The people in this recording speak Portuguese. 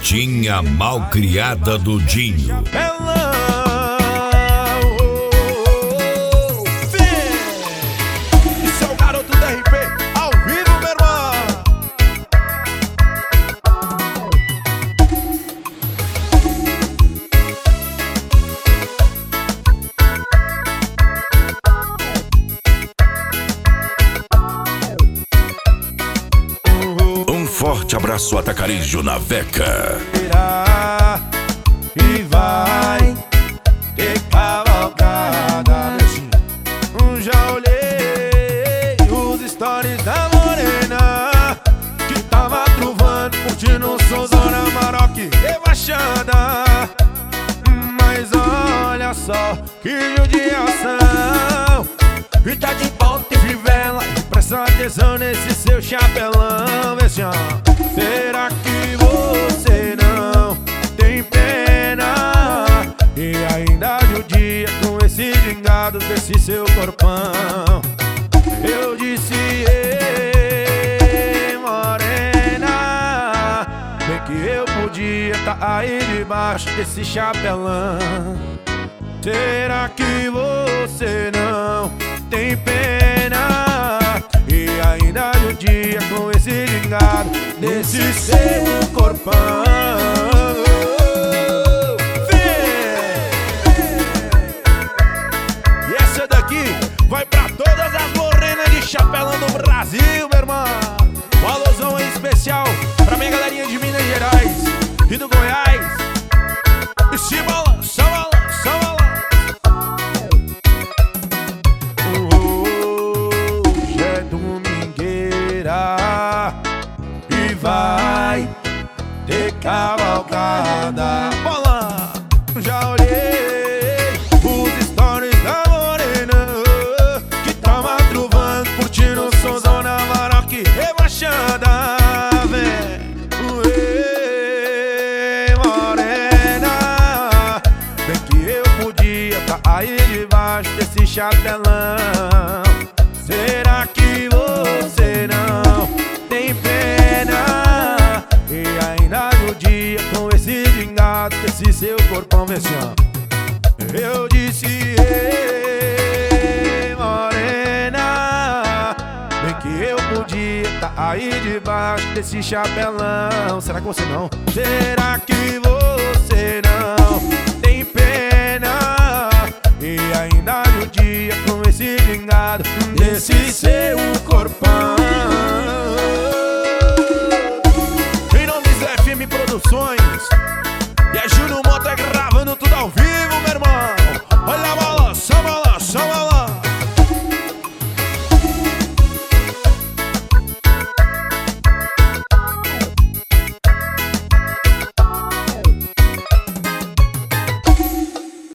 Garotinha malcriada do Dinho. Isso é o garoto do RP ao vivo, meu irmão. Um forte abraço Atacarejo na Veca. Irá e vai ter cavalgada. Já olhei os stories da morena que tava truvando, curtindo o Sonzona, Maroc e Baixada. Mas olha só que judiação, e tá de volta e fivela. Presta atenção nesse seu chapelão, vê se ó. Será que você não tem pena e ainda judia com esse gingado desse seu corpão? Eu disse, ei, morena, bem que eu podia tá aí debaixo desse chapelão. Será que você não tem pena e ainda judia com esse gingado desse seu corpão? E essa daqui vai pra todas as morenas de chapelão do Brasil, meu irmão. Um alusão em especial pra minha galerinha de Minas Gerais e do Goiás. E se balança, balança, balança. Hoje é domingueira e vai ter cavalgada. Bola, já olhei os stories da morena que tava truvando, curtindo o Sonzona, Maroc e Baixada. Ei, morena, bem que eu podia tá aí debaixo desse chapelão. Será que você não tem pena e ainda judia com esse gingado desse seu corpão, vê se ó. Eu disse, ei, morena, bem que eu podia tá aí debaixo desse chapelão. Será que você não? Será que você não tem pena e ainda judia com esse gingado desse seu corpão?